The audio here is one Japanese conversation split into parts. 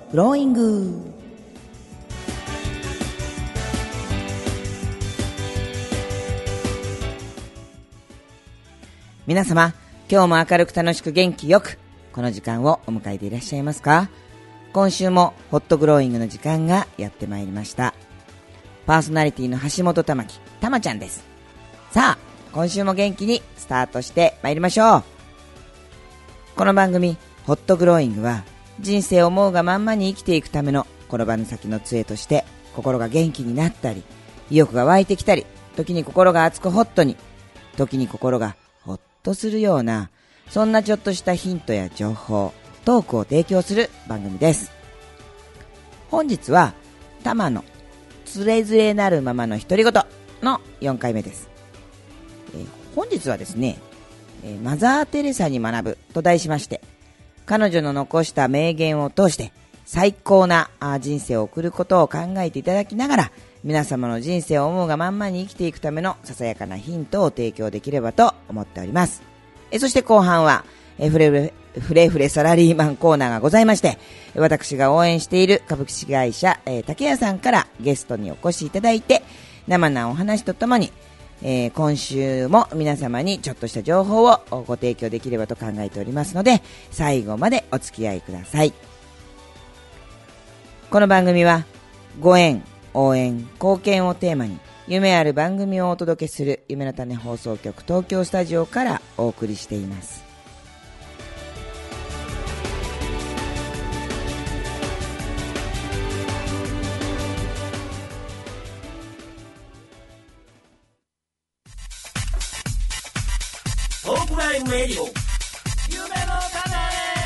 グローイング。皆様、今日も明るく楽しく元気よくこの時間をお迎えでいらっしゃいますか？今週もホットグローイングの時間がやってまいりました。パーソナリティの橋本玉木、たまちゃんです。さあ、今週も元気にスタートしてまいりましょう。この番組ホットグローイングは、人生を思うがまんまに生きていくための転ばぬ先の杖として、心が元気になったり、意欲が湧いてきたり、時に心が熱くホットに、時に心がホッとするような、そんなちょっとしたヒントや情報、トークを提供する番組です。本日はタマのつれづれなるままの独り言の4回目です。本日はですね、マザー・テレサに学ぶと題しまして、彼女の残した名言を通して最高な人生を送ることを考えていただきながら、皆様の人生を思うがまんまに生きていくためのささやかなヒントを提供できればと思っております。そして後半はフレフレサラリーマンコーナーがございまして、私が応援している株式会社竹谷さんからゲストにお越しいただいて、生なお話とともに、今週も皆様にちょっとした情報をご提供できればと考えておりますので、最後までお付き合いください。この番組はご縁、応援、貢献をテーマに夢ある番組をお届けする夢の種放送局東京スタジオからお送りしています。 トークライブレディオ夢の種。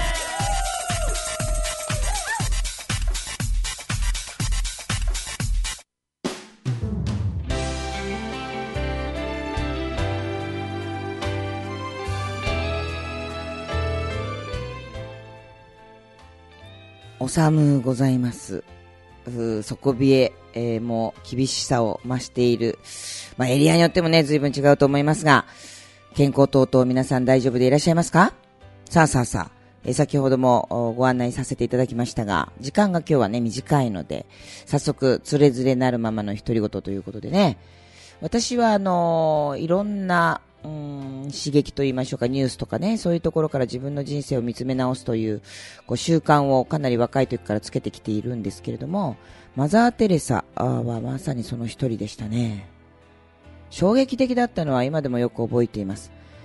お寒ございます。底冷え、もう厳しさを増している、エリアによってもね随分違うと思いますが、健康等々皆さん大丈夫でいらっしゃいますか？さあ、先ほどもご案内させていただきましたが、時間が今日はね短いので、早速つれづれなるままの独り言ということでね、私はいろんな刺激と言いましょうか、ニュースとかね、そういうところから自分の人生を見つめ直すという習慣をかなり若い時からつけてきているんですけれども、マザー・テレサはまさにその一人でしたね。衝撃的だったのは今でもよく覚えています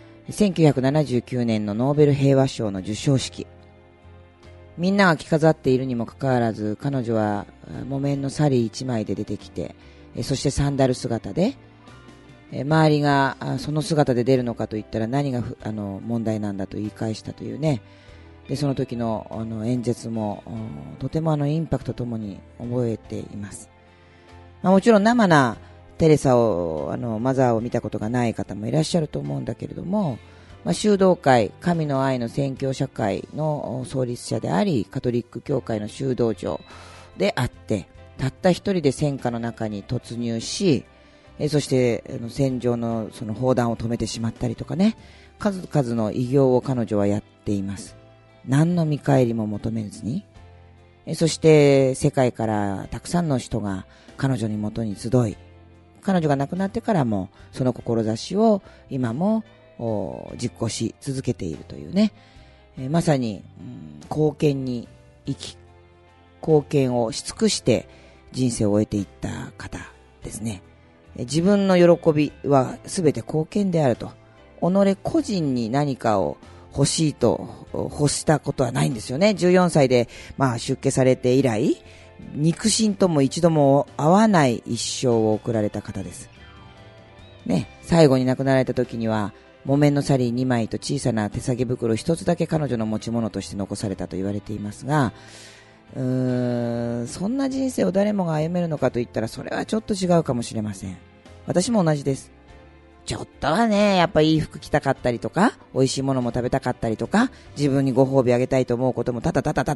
。1979年のノーベル平和賞の授賞式、みんなが着飾っているにもかかわらず、彼女は木綿のサリー一枚で出てきて、そしてサンダル姿で、周りがその姿で出るのかと言ったら何が問題なんだと言い返したというね。でその時の演説もとてもインパクトともに覚えています。もちろん生なテレサをマザーを見たことがない方もいらっしゃると思うんだけれども、修道会神の愛の宣教社会の創立者であり、カトリック教会の修道場であって、たった一人で戦火の中に突入し、そして戦場のその砲弾を止めてしまったりとかね、数々の偉業を彼女はやっています。何の見返りも求めずに。そして世界からたくさんの人が彼女に元に集い、彼女が亡くなってからもその志を今も実行し続けているというね、まさに、貢献に生き、貢献をし尽くして人生を終えていった方ですね。自分の喜びは全て貢献であると。己個人に何かを欲しいと欲したことはないんですよね。14歳で出家されて以来、肉親とも一度も会わない一生を送られた方ですね。最後に亡くなられた時には木綿のサリー2枚と小さな手提げ袋1つだけ彼女の持ち物として残されたと言われていますが、そんな人生を誰もが歩めるのかと言ったら、それはちょっと違うかもしれません。私も同じです。ちょっとはね、やっぱいい服着たかったりとか、美味しいものも食べたかったりとか、自分にご褒美あげたいと思うことも多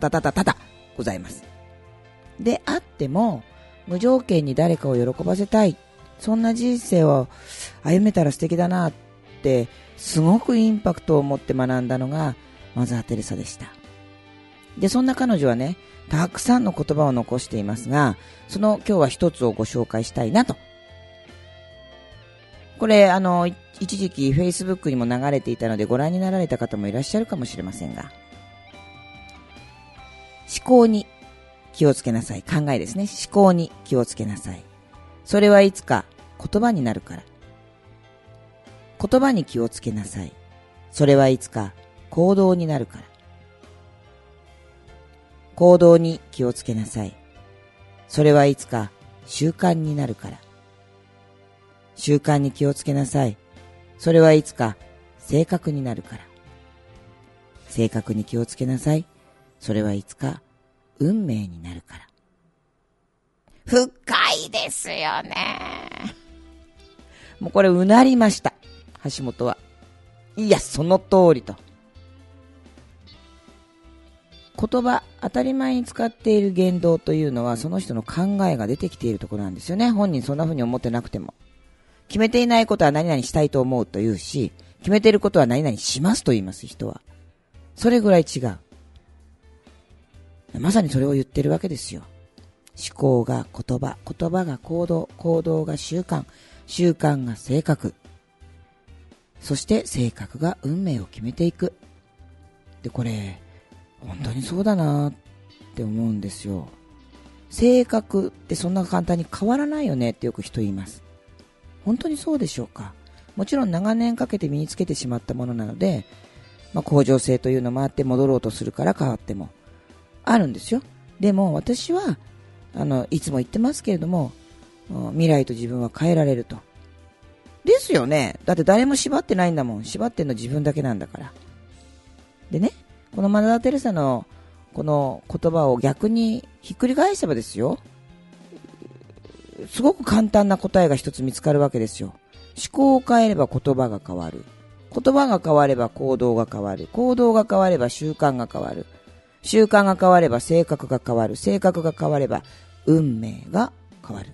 々ございます。であっても、無条件に誰かを喜ばせたい、そんな人生を歩めたら素敵だなって、すごくインパクトを持って学んだのがマザー・テレサでした。 で、そんな彼女はね、たくさんの言葉を残していますが、今日は一つをご紹介したいなと。これ、一時期 Facebook にも流れていたのでご覧になられた方もいらっしゃるかもしれませんが、思考に気をつけなさい。考えですね。思考に気をつけなさい。それはいつか言葉になるから。言葉に気をつけなさい。それはいつか行動になるから。行動に気をつけなさい。それはいつか習慣になるから。習慣に気をつけなさい。それはいつか性格になるから。性格に気をつけなさい。それはいつか運命になるから。深いですよね。もうこれうなりました。橋本は。いや、その通りと。言葉、当たり前に使っている言動というのはその人の考えが出てきているところなんですよね。本人そんな風に思ってなくても。決めていないことは何々したいと思うというし、決めていることは何々しますと言います、人は。それぐらい違う。まさにそれを言ってるわけですよ。思考が言葉、言葉が行動、行動が習慣、習慣が性格。そして性格が運命を決めていく。で、これ、本当にそうだなって思うんですよ。性格ってそんな簡単に変わらないよねってよく人言います。本当にそうでしょうか。もちろん長年かけて身につけてしまったものなので、向上性というのもあって戻ろうとするから変わってもあるんですよ。でも私はいつも言ってますけれども、未来と自分は変えられると。ですよね。だって誰も縛ってないんだもん。縛ってんの自分だけなんだから。でね、このマザー・テレサのこの言葉を逆にひっくり返せばですよ、すごく簡単な答えが一つ見つかるわけですよ。思考を変えれば言葉が変わる。言葉が変われば行動が変わる。行動が変われば習慣が変わる。習慣が変われば性格が変わる。性格が変われば運命が変わる。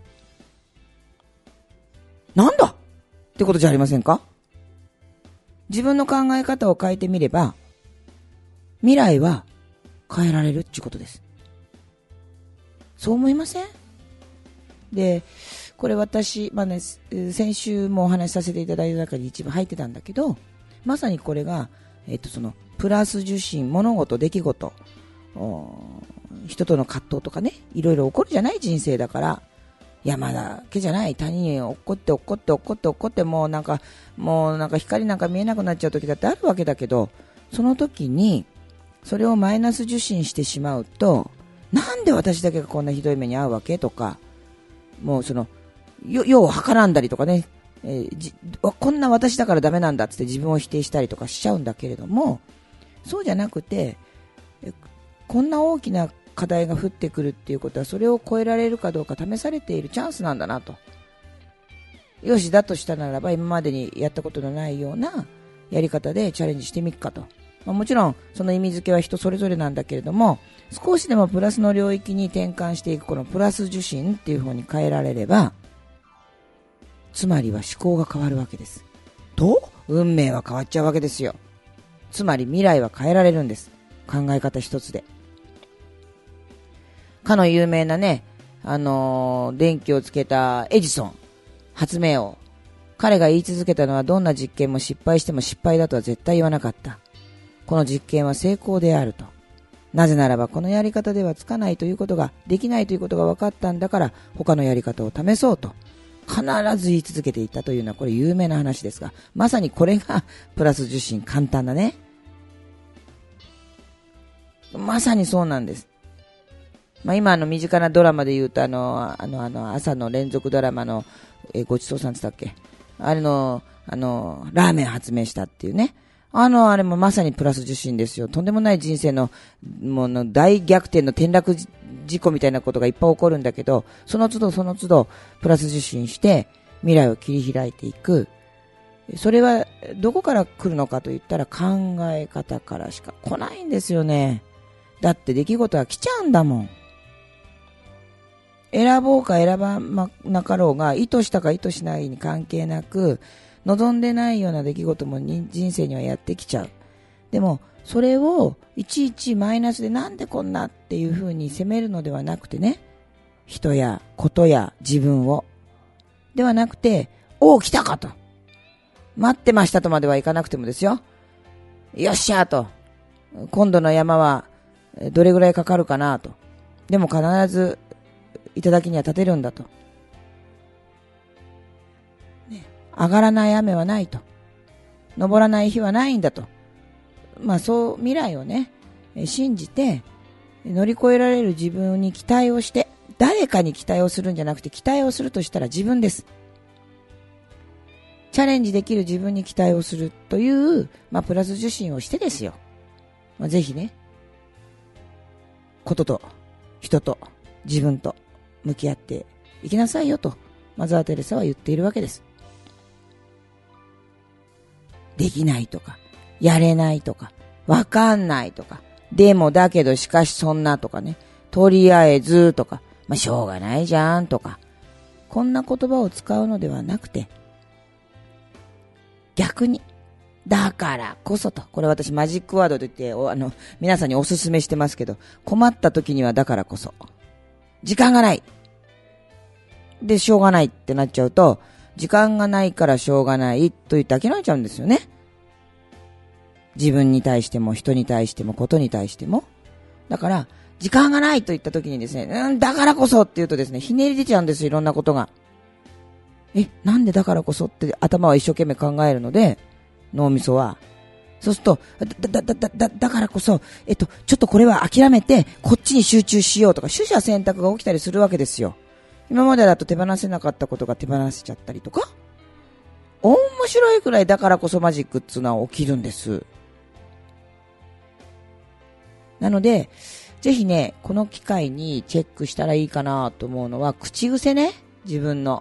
なんだってことじゃありませんか？自分の考え方を変えてみれば、未来は変えられるっていうことです。そう思いません？で、これ私、先週もお話しさせていただいた中に一部入ってたんだけど、まさにこれが、プラス受信、物事、出来事、人との葛藤とかね、いろいろ起こるじゃない人生だから、山だけじゃない、他人に怒って、もうなんか光なんか見えなくなっちゃう時だってあるわけだけど、その時に、それをマイナス受信してしまうと、なんで私だけがこんなひどい目に遭うわけとか、もう世を計らんだりとかね、こんな私だからダメなんだって自分を否定したりとかしちゃうんだけれども、そうじゃなくて、こんな大きな課題が降ってくるっていうことは、それを超えられるかどうか試されているチャンスなんだなと。よし、だとしたならば今までにやったことのないようなやり方でチャレンジしてみるかと。もちろんその意味付けは人それぞれなんだけれども、少しでもプラスの領域に転換していくこのプラス受信っていう方に変えられれば、つまりは思考が変わるわけです。と、運命は変わっちゃうわけですよ。つまり未来は変えられるんです。考え方一つで。かの有名なね、電気をつけたエジソン、発明王。彼が言い続けたのは、どんな実験も失敗しても失敗だとは絶対言わなかった。この実験は成功であると。なぜならばこのやり方ではつかないということが、できないということが分かったんだから、他のやり方を試そうと必ず言い続けていたというのは、これ有名な話ですが、まさにこれがプラス受信、簡単だね。まさにそうなんです。今身近なドラマで言うと、朝の連続ドラマの、ごちそうさんって言ったっけ、あれのラーメン発明したっていうね、あれもまさにプラス受信ですよ。とんでもない人生の大逆転の転落事故みたいなことがいっぱい起こるんだけど、その都度プラス受信して未来を切り開いていく。それはどこから来るのかと言ったら、考え方からしか来ないんですよね。だって出来事は来ちゃうんだもん。選ぼうか選ばなかろうが、意図したか意図しないに関係なく、望んでないような出来事も人生にはやってきちゃう。でもそれをいちいちマイナスでなんでこんなっていう風に責めるのではなくてね、人やことや自分をではなくて、おお来たかと、待ってましたとまではいかなくてもですよ、よっしゃーと、今度の山はどれぐらいかかるかなと、でも必ず頂には立てるんだと、ね、上がらない雨はないと、登らない日はないんだと、そう未来をね信じて乗り越えられる自分に期待をして、誰かに期待をするんじゃなくて、期待をするとしたら自分です。チャレンジできる自分に期待をするという、プラス受信をしてですよ、ぜひね、ことと人と自分と向き合っていきなさいよとマザー・テレサは言っているわけです。できないとか、やれないとか、わかんないとか、でもだけどしかしそんなとかね、とりあえずとか、しょうがないじゃんとか、こんな言葉を使うのではなくて、逆にだからこそと、これ私マジックワードと言って皆さんにおすすめしてますけど、困った時にはだからこそ、時間がないでしょうがないってなっちゃうと、時間がないからしょうがないと言って諦めちゃうんですよね。自分に対しても人に対してもことに対しても。だから時間がないと言った時にですね、だからこそって言うとですね、ひねり出ちゃうんですよ、いろんなことが。なんでだからこそって頭は一生懸命考えるので、脳みそは。そうすると、だからこそ、ちょっとこれは諦めて、こっちに集中しようとか、取捨選択が起きたりするわけですよ。今までだと手放せなかったことが手放せちゃったりとか、面白いくらいだからこそマジックっていうのは起きるんです。なので、ぜひね、この機会にチェックしたらいいかなと思うのは、口癖ね、自分の。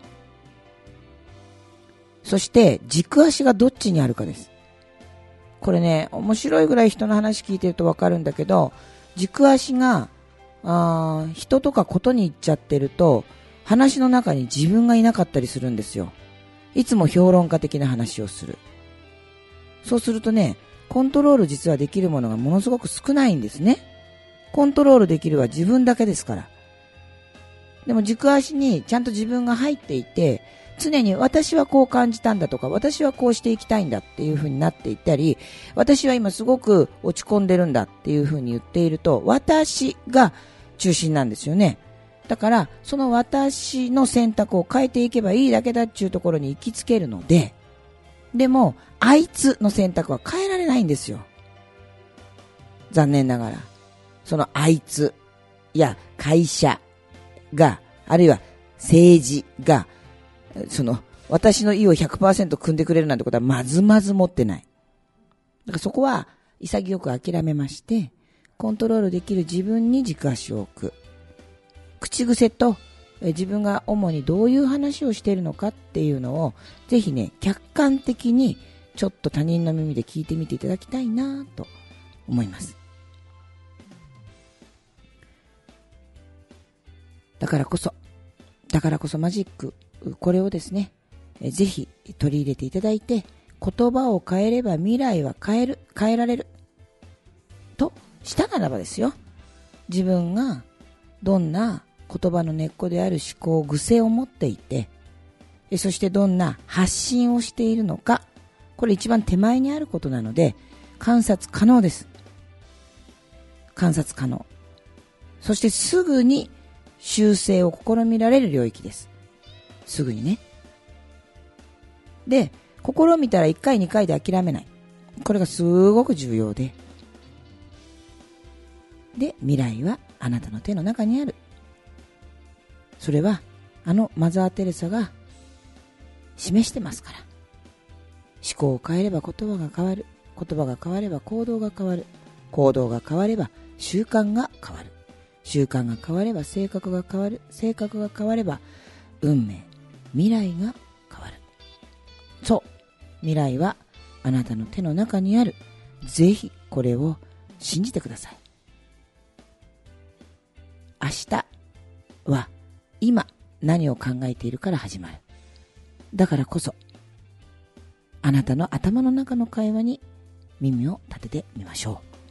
そして軸足がどっちにあるかです。これね、面白いぐらい人の話聞いてるとわかるんだけど、軸足が人とかことに行っちゃってると、話の中に自分がいなかったりするんですよ。いつも評論家的な話をする。そうするとね、コントロール実はできるものがものすごく少ないんですね。コントロールできるは自分だけですから。でも軸足にちゃんと自分が入っていて、常に私はこう感じたんだとか、私はこうしていきたいんだっていう風になっていったり、私は今すごく落ち込んでるんだっていう風に言っていると、私が中心なんですよね。だからその私の選択を変えていけばいいだけだっていうところに行きつけるので、でもあいつの選択は変えられないんですよ。残念ながらそのあいつや会社が、あるいは政治がその私の意を 100% 組んでくれるなんてことはまずまず持ってない。だからそこは潔く諦めまして、コントロールできる自分に軸足を置く。口癖と自分が主にどういう話をしているのかっていうのをぜひね、客観的にちょっと他人の耳で聞いてみていただきたいなと思います。だからこそマジック、これをですね、ぜひ取り入れていただいて、言葉を変えれば未来は変えられるとしたならばですよ、自分がどんな言葉の根っこである思考癖を持っていて、そしてどんな発信をしているのか、これ一番手前にあることなので観察可能です。観察可能。そしてすぐに修正を試みられる領域です。すぐにね。で、試みたら1回2回で諦めない。これがすごく重要で。で、未来はあなたの手の中にある。それはマザー・テレサが示してますから。思考を変えれば言葉が変わる。言葉が変われば行動が変わる。行動が変われば習慣が変わる。習慣が変われば性格が変わる。性格が変われば運命、未来が変わる。そう、未来はあなたの手の中にある。ぜひこれを信じてください。明日は今何を考えているから始まる。だからこそあなたの頭の中の会話に耳を立ててみましょう。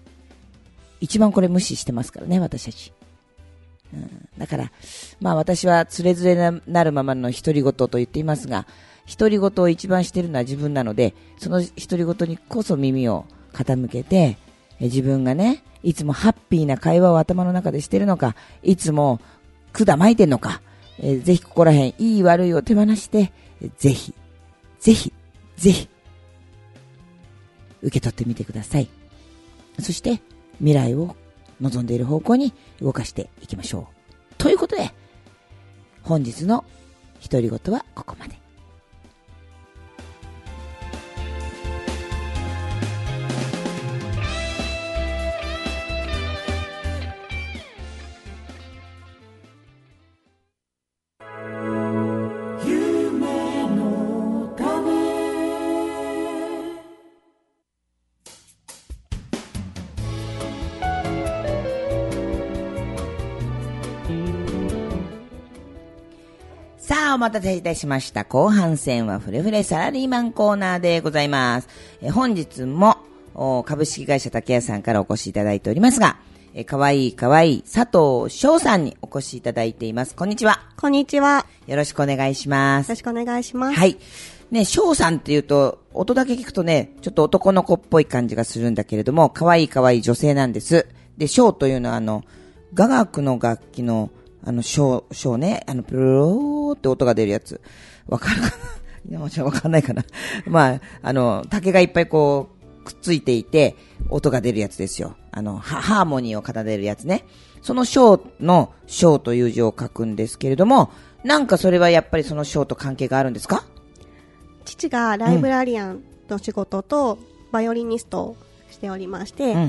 一番これ無視してますからね、私たち。だから、まあ私はつれづれなるままの独り言と言っていますが、独り言を一番しているのは自分なので、その独り言にこそ耳を傾けて、自分がね、いつもハッピーな会話を頭の中でしているのか、いつも管巻いてるのか、ぜひここら辺、いい悪いを手放して、ぜひ、ぜひ、ぜひ、受け取ってみてください。そして、未来を望んでいる方向に動かしていきましょう。ということで、本日の独り言はここまで。さあ、お待たせいたしました。後半戦はフレフレサラリーマンコーナーでございます。本日も株式会社竹谷さんからお越しいただいておりますが、かわいい佐藤翔さんにお越しいただいています。こんにちは。 こんにちは。 よろしくお願いします。 よろしくお願いします。 はい。ね、翔さんっていうと、音だけ聞くとね、ちょっと男の子っぽい感じがするんだけれども、かわいい女性なんです。で、翔というのは雅楽の楽器の翔ね、プローって音が出るやつ。わかるかな？山ちゃんわかんないかな？まあ、竹がいっぱいこう、くっついていて、音が出るやつですよ。ハーモニーを奏でるやつね。その翔の翔という字を書くんですけれども、なんかそれはやっぱりその翔と関係があるんですか？ 父がライブラリアンの仕事と、バイオリニストをしておりまして、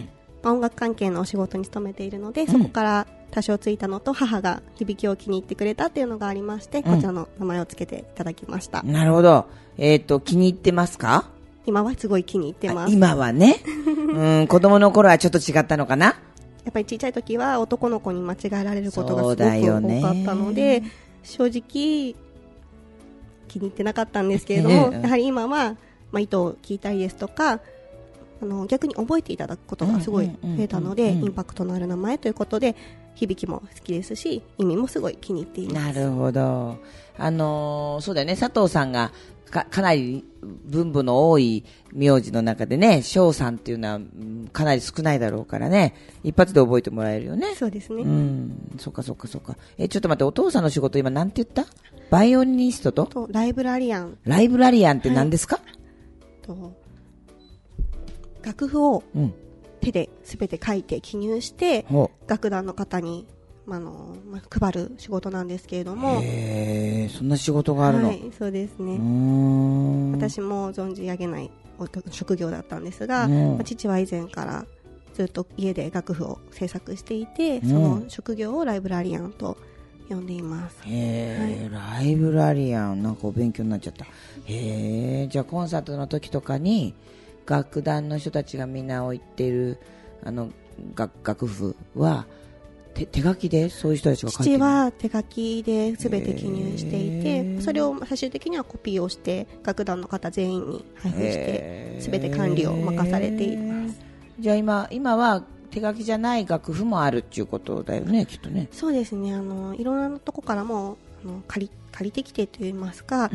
音楽関係のお仕事に勤めているので、そこから多少ついたのと、母が響きを気に入ってくれたっていうのがありまして、こちらの名前をつけていただきました。 なるほど。気に入ってますか？ 今はすごい気に入ってます。 今はね。子供の頃はちょっと違ったのかな？ やっぱり小さい時は男の子に間違えられることがすごく多かったので、正直気に入ってなかったんですけれども、やはり今は、糸を聞いたりですとか、逆に覚えていただくことがすごい増えたので、インパクトのある名前ということで、響きも好きですし、意味もすごい気に入っています。 なるほど。そうだよね、佐藤さんがかなり分母の多い名字の中でね、翔さんっていうのはかなり少ないだろうからね、一発で覚えてもらえるよね。 そうですね。 そっか。ちょっと待って、お父さんの仕事今なんて言った？バイオリニストとライブラリアン。 ライブラリアンって何ですか？ 楽譜を手で全て書いて記入して、楽団の方に配る仕事なんですけれども。 そんな仕事があるの？ はい、そうですね。私も存じ上げない職業だったんですが、父は以前からずっと家で楽譜を制作していて、その職業をライブラリアンと呼んでいます。 ライブラリアン、なんかお勉強になっちゃった。じゃあコンサートの時とかに楽団の人たちがみんな置いてる楽譜は手書きでそういう人たちが書いてる？ 父は手書きで全て記入していて、それを最終的にはコピーをして楽団の方全員に配布して全て管理を任されています。 じゃあ今は手書きじゃない楽譜もあるっていうことだよね、きっとね。 そうですね。いろんなとこからも借りてきてといいますか、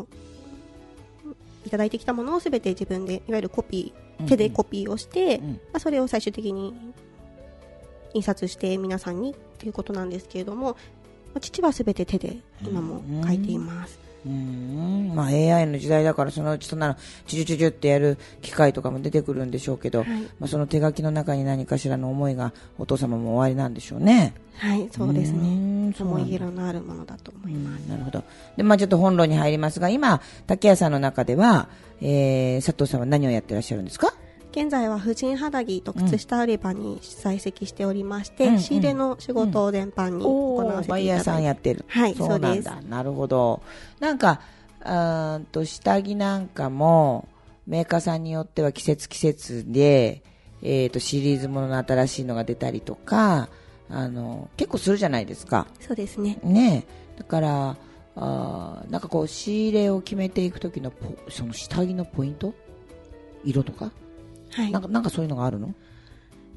いただいてきたものを全て自分でいわゆる手でコピーをして、それを最終的に印刷して皆さんにということなんですけれども、父は全て手で今も書いています。 AI の時代だから、そのうちそんなのチュチュチュってやる機械とかも出てくるんでしょうけど、その手書きの中に何かしらの思いがお父様もおありなんでしょうね。 はい、そうですね。思い入れのあるものだと思います。 なるほど。で、ちょっと本論に入りますが、今竹谷さんの中では、佐藤さんは何をやってらっしゃるんですか？ 現在は婦人肌着と靴下売り場に在籍しておりまして、仕入れの仕事を全般に行わせていただいて、 バイヤーさんやってる。 はい、 そうなんだ。なるほど。なんか下着なんかもメーカーさんによっては季節で、シリーズものの新しいのが出たりとか、結構するじゃないですか。 そうですね。 ね、だからなんかこう仕入れを決めていくときのその下着のポイント、色とか、なんかそういうのがあるの？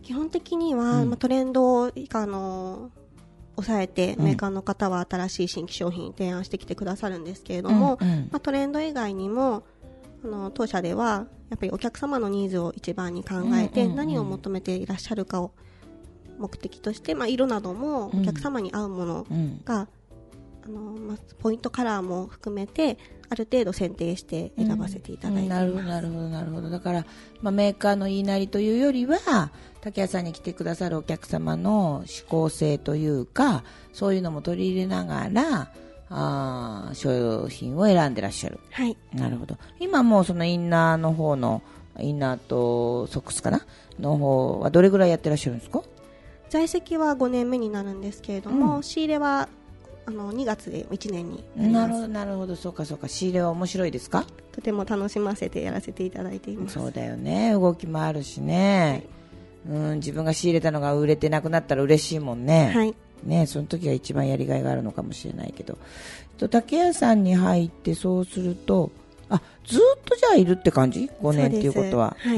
基本的には、トレンド以下抑えて、メーカーの方は新しい新規商品提案してきてくださるんですけれども、トレンド以外にも当社ではやっぱりお客様のニーズを一番に考えて、何を求めていらっしゃるかを目的として、色などもお客様に合うものが、ポイントカラーも含めてある程度選定して選ばせていただいています。 なるほど。だから、メーカーの言いなりというよりは竹谷さんに来てくださるお客様の指向性というか、そういうのも取り入れながら商品を選んでらっしゃる。 はい。 なるほど。今もうそのインナーの方のインナーとソックスかなの方はどれぐらいやってらっしゃるんですか？ 在籍は5年目になるんですけれども、仕入れは2月で1年になります。 なるほど。そうか。仕入れは面白いですか？ とても楽しませてやらせていただいています。 そうだよね。動きもあるしね、自分が仕入れたのが売れてなくなったら嬉しいもんね。 はい。 ね、その時が一番やりがいがあるのかもしれないけど、竹谷さんに入ってそうするとずっとじゃあいるって感じ？5年っていうことは。 はい。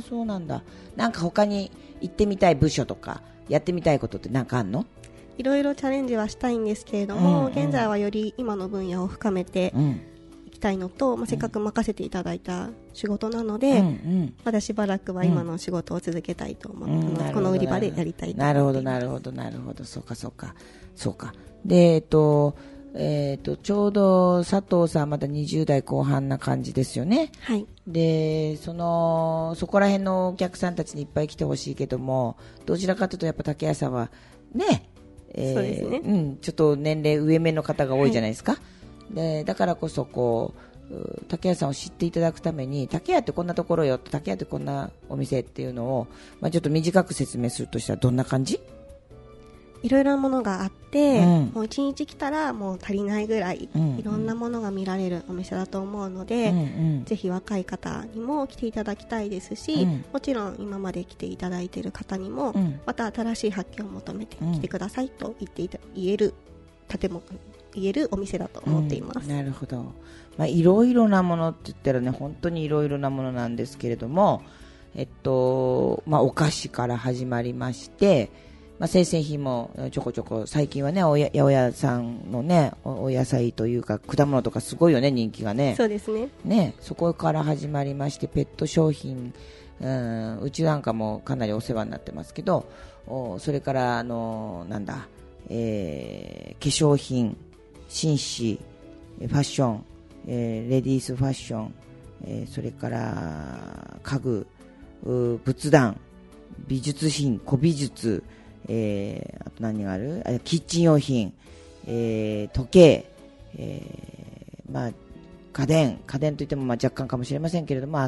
そうなんだ。なんか他に行ってみたい部署とかやってみたいことってなんかあんの？ いろいろチャレンジはしたいんですけれども、現在はより今の分野を深めていきたいのと、せっかく任せていただいた仕事なので、まだしばらくは今の仕事を続けたいと思って、この売り場でやりたいと思っています。 なるほど。そうか。で、ちょうど佐藤さんまだ20代後半な感じですよね。 はい。 で、そこら辺のお客さんたちにいっぱい来てほしいけども、どちらかというとやっぱ竹谷さんはね、 そうですね。 ちょっと年齢上目の方が多いじゃないですか。で、だからこそ竹谷さんを知っていただくために、竹谷ってこんなところよ、竹谷ってこんなお店っていうのを、ちょっと短く説明するとしたらどんな感じ？ いろいろなものがあって、もう1日来たらもう足りないぐらい、いろんなものが見られるお店だと思うので、ぜひ若い方にも来ていただきたいですし、もちろん今まで来ていただいている方にも、また新しい発見を求めて来てくださいと言えるお店だと思っています。 なるほど。いろいろなものって言ったらね、本当にいろいろなものなんですけれども、お菓子から始まりまして、生鮮品もちょこちょこ、最近はね、八百屋さんのね、お野菜というか果物とかすごいよね、人気がね。 そうですね。 ね、そこから始まりまして、ペット商品、うちなんかもかなりお世話になってますけど、それから化粧品、紳士、ファッション、レディースファッション、それから家具、仏壇、美術品、古美術、あと何がある？キッチン用品、時計、家電といっても若干かもしれませんけれどもあって、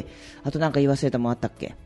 あとなんか言い忘れたもんあったっけ？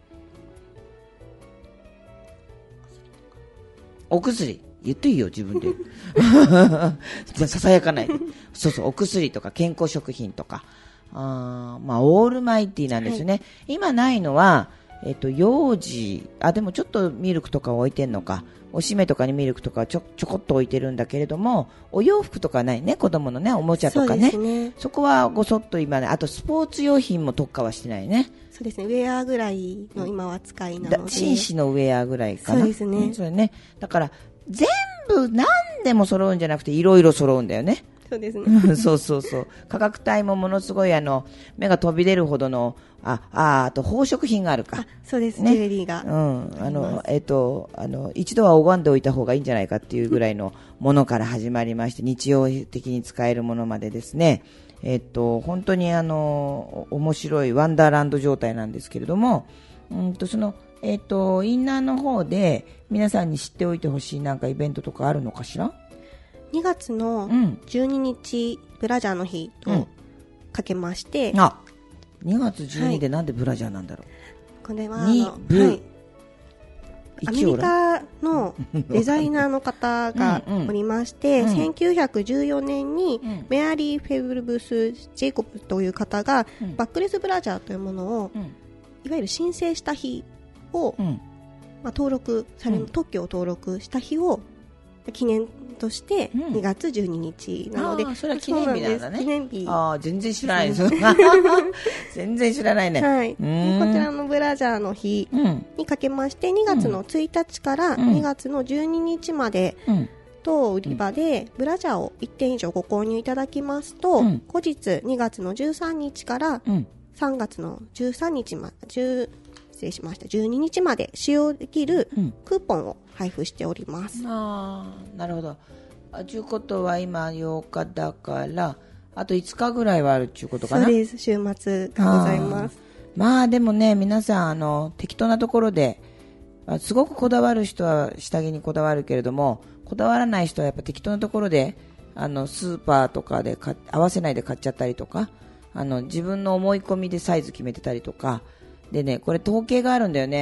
お薬言っていいよ自分でささやかないで。そうお薬とか健康食品とか、オールマイティなんですよね。はい、今ないのは幼児、でもちょっとミルクとか置いてんのか、おしめとかにミルクとかちょこっと置いてるんだけれども、お洋服とかないね、子供のね、おもちゃとかね。 そこはごそっと今ね、あとスポーツ用品も特化はしてないね。 そうですね、ウェアぐらいの今は使いなので、 紳士のウェアぐらいかな。 そうですね、 それね、だから全部何でも揃うんじゃなくていろいろ揃うんだよね。 そうですねそう価格帯もものすごい目が飛び出るほどのあと宝飾品があるか。 そうですね、 ジュエリーが、 一度は拝んでおいた方がいいんじゃないかっていうぐらいのものから始まりまして、日常的に使えるものまでですね、本当に面白いワンダーランド状態なんですけれども、そのインナーの方で皆さんに知っておいてほしいなんかイベントとかあるのかしら。 2月の12日、ブラジャーの日とかけまして、 2月12日でなんでブラジャーなんだろう。 これはアメリカのデザイナーの方がおりまして1914年にメアリー・フェブルブス・ジェイコブという方がバックレスブラジャーというものをいわゆる申請した日を登録される、特許を登録した日を記念として2月12日なので、 それは記念日なんだね。 記念日。 全然知らないです。全然知らないね。 はい。でこちらのブラジャーの日にかけまして、2月の1日から2月の12日まで、当売り場でブラジャーを1点以上ご購入いただきますと、後日2月の13日から3月の13日まで、失礼しました、12日まで使用できるクーポンを配布しております。 なるほど。ということは今8日だからあと5日ぐらいはあるっていうことかな。 そうです。週末がございます。 でもね、皆さん適当なところですごくこだわる人は下着にこだわるけれども、こだわらない人はやっぱ適当なところでスーパーとかで合わせないで買っちゃったりとか、自分の思い込みでサイズ決めてたりとかでね、これ統計があるんだよね。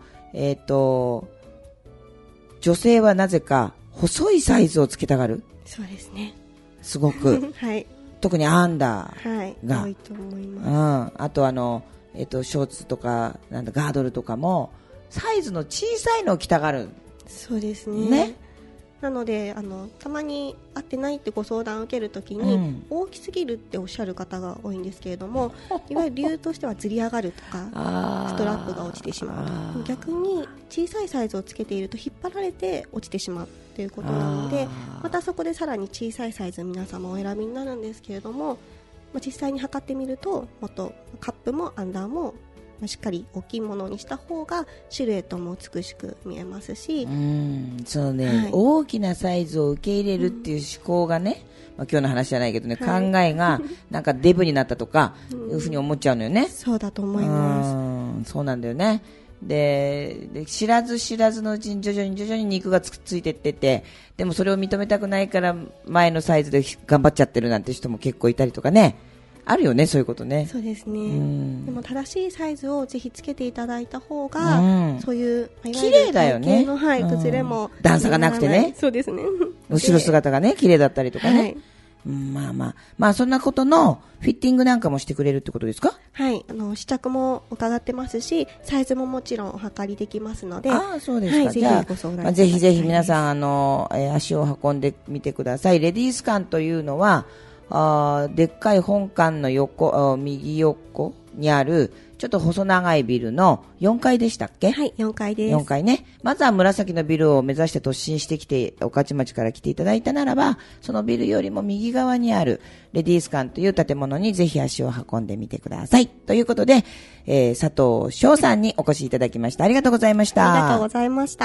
女性はなぜか細いサイズをつけたがる。 そうですね。 すごく、 はい、 特にアンダーが、 多いと思います。 あとショーツとかガードルとかもサイズの小さいのを着たがる。 そうですね。なのでたまに合ってないってご相談を受けるときに、大きすぎるっておっしゃる方が多いんですけれども、いわゆる理由としてはずり上がるとかストラップが落ちてしまうと、逆に小さいサイズをつけていると引っ張られて落ちてしまうということなので、またそこでさらに小さいサイズ皆様お選びになるんですけれども、実際に測ってみるともっとカップもアンダーもしっかり大きいものにした方がシルエットも美しく見えますし、 そうね、大きなサイズを受け入れるっていう思考がね、今日の話じゃないけどね、考えがなんかデブになったとかいうふうに思っちゃうのよね。 そうだと思います。 そうなんだよね。で知らず知らずのうちに徐々に肉がついてってて、でもそれを認めたくないから前のサイズで頑張っちゃってるなんて人も結構いたりとかね、あるよね、そういうことね。 そうですね。でも正しいサイズをぜひつけていただいた方が、そういう綺麗だよね。 崩れも段差がなくてね。 そうですね。 後ろ姿がね綺麗だったりとかね。そんなことのフィッティングなんかもしてくれるってことですか？ はい、試着も伺ってますし、サイズももちろんお測りできますので。 そうですか。じゃあぜひぜひ皆さん足を運んでみてください。レディース館というのはでっかい本館の右横にあるちょっと細長いビルの4階でしたっけ？ はい、4階です。 4階ね。まずは紫のビルを目指して突進してきて、御徒町から来ていただいたならば、そのビルよりも右側にあるレディース館という建物にぜひ足を運んでみてください。ということで、佐藤翔さんにお越しいただきました。ありがとうございました。 ありがとうございました。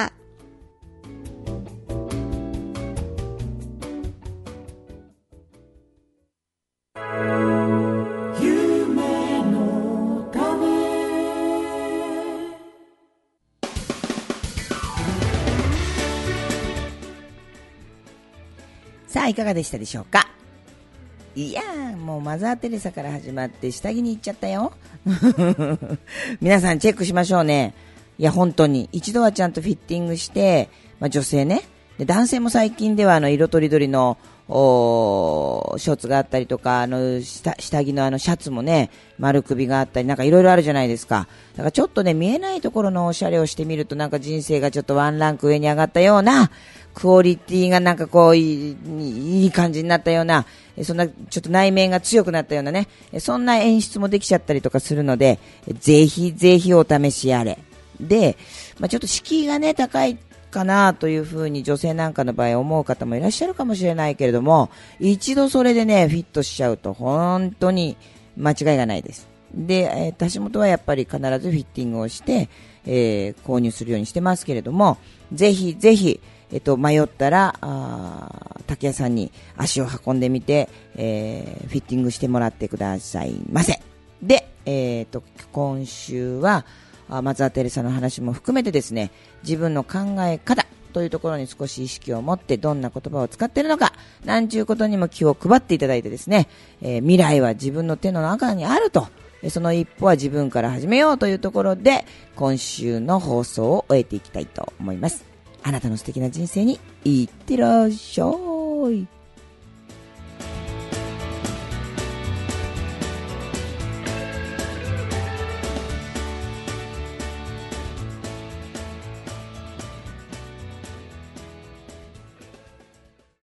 さあいかがでしたでしょうか。いやー、もうマザー・テレサから始まって下着に行っちゃったよ皆さんチェックしましょうね。いや本当に一度はちゃんとフィッティングして、女性ね、で男性も最近では色とりどりのショーツがあったりとか、下着のシャツもね丸首があったり、なんかいろいろあるじゃないですか。だからちょっとね見えないところのおしゃれをしてみると、なんか人生がちょっとワンランク上に上がったような、クオリティがなんかこういい感じになったような、そんなちょっと内面が強くなったようなね、そんな演出もできちゃったりとかするので、ぜひぜひお試しあれで、ちょっと敷居がね高いかなというふうに女性なんかの場合思う方もいらっしゃるかもしれないけれども、一度それでねフィットしちゃうと本当に間違いがないです。で、橋本はやっぱり必ずフィッティングをして、購入するようにしてますけれども、ぜひぜひ迷ったら竹谷さんに足を運んでみて、フィッティングしてもらってくださいませ。で、今週はマザー・テレサの話も含めてですね、自分の考え方というところに少し意識を持って、どんな言葉を使っているのかなんちゅうことにも気を配っていただいてですね、未来は自分の手の中にあると、その一歩は自分から始めようというところで、今週の放送を終えていきたいと思います。あなたの素敵な人生にいってらっしゃい。